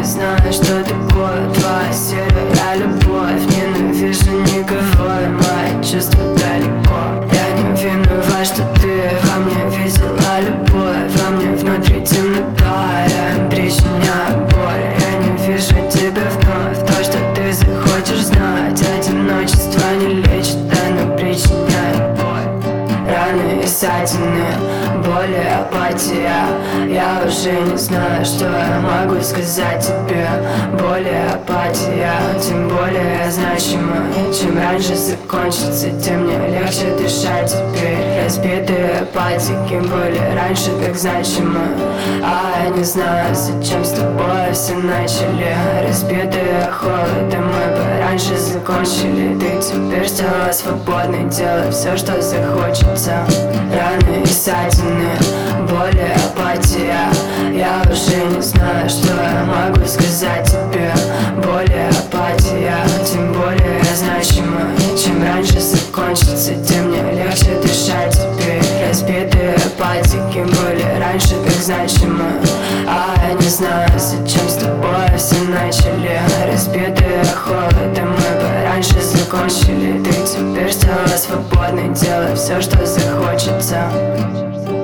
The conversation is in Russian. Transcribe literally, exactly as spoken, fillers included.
не знаю, что такое твоя серая любовь. Ненавижу никого, и мои чувства далеко. Я не виноват, что ты во мне видела любовь. Во мне внутри темнота, я им причиняю боль. Я не вижу тебя вновь, то, что ты захочешь знать. Одиночество не лечит, оно причиняет боль. Раны и ссадины, боль и апатия. Я уже не знаю, что я могу сказать тебе. Боль и апатия, тем более значимо. Чем раньше закончится, тем мне легче дышать теперь. Разбитые пальчики были раньше так значимо. А я не знаю, зачем с тобой все начали. Разбитые холодом, мы бы раньше закончили. Ты теперь стала свободной, делай все, что захочется. Раны и ссадины, боль и апатия. Я уже не знаю, что я могу сказать тебе. Боль и апатия, тем более значимо. Чем раньше закончится, тем мне легче дышать теперь. Разбитые пальчики были раньше так значимо. А я не знаю, зачем с тобой все начали. Разбитые холодом, мы бы раньше закончили. Ты теперь стала свободной, делай все, что захочется.